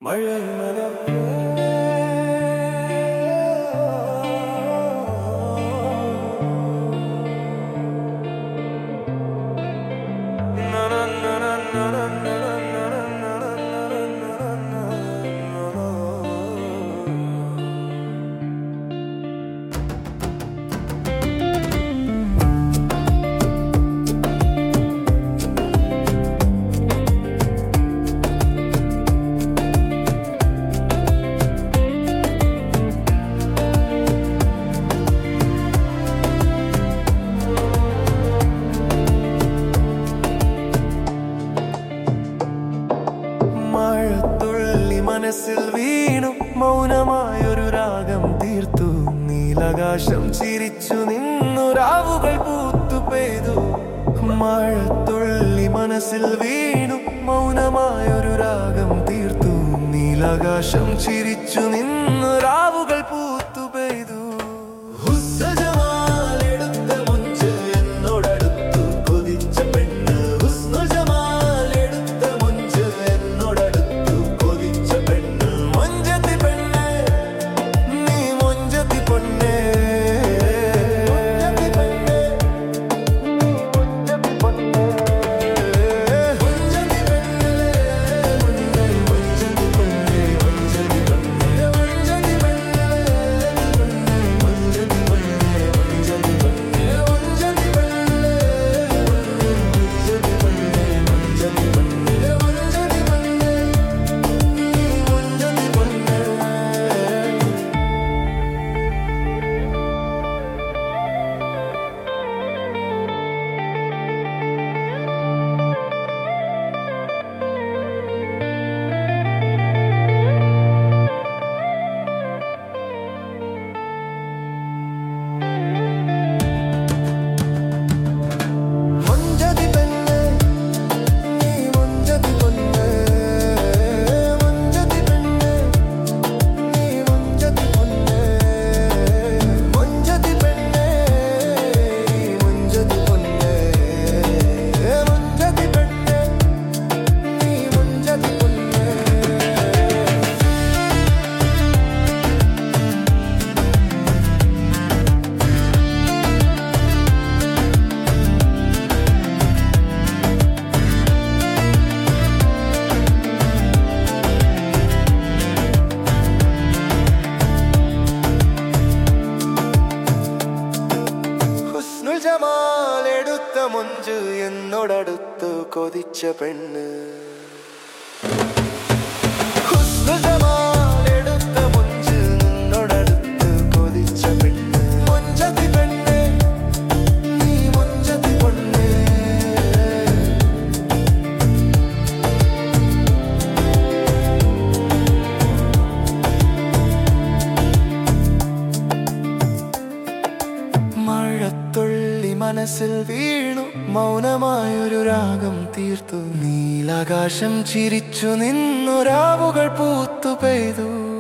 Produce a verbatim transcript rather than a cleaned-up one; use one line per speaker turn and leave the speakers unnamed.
മനസ്സിൽ വീണു മൗനമായൊരു രാഗം തീർത്തു. നീലാകാശം ചിരിച്ചു നിന്നു, രാവുകൾ പൂത്തു പെയ്തു. മഴത്തുള്ളി മനസ്സിൽ വീണു മൗനമായൊരു രാഗം തീർത്തു. നീലാകാശം ചിരിച്ചു നിന്നു, രാവുകൾ പൂത്തു പെയ്തു. ജമാലെടുത്ത മുഞ്ച് എന്നോടടുത്ത് കൊതിച്ച പെണ്ണ്. ജമാലെടുത്ത മുഞ്ച് എന്നോടടുത്ത് കൊതിച്ച പെണ്ണ്. മൊഞ്ചതി പെണ്ണ്, നീ മൊഞ്ചതി പെണ്ണ്. മഴത്തുള്ളി മനസ്സിൽ വീണു മൗനമായൊരു രാഗം തീർത്തു. നീലാകാശം ചിരിച്ചു നിന്നു, രാവുകൾ പൂത്തു പെയ്തു.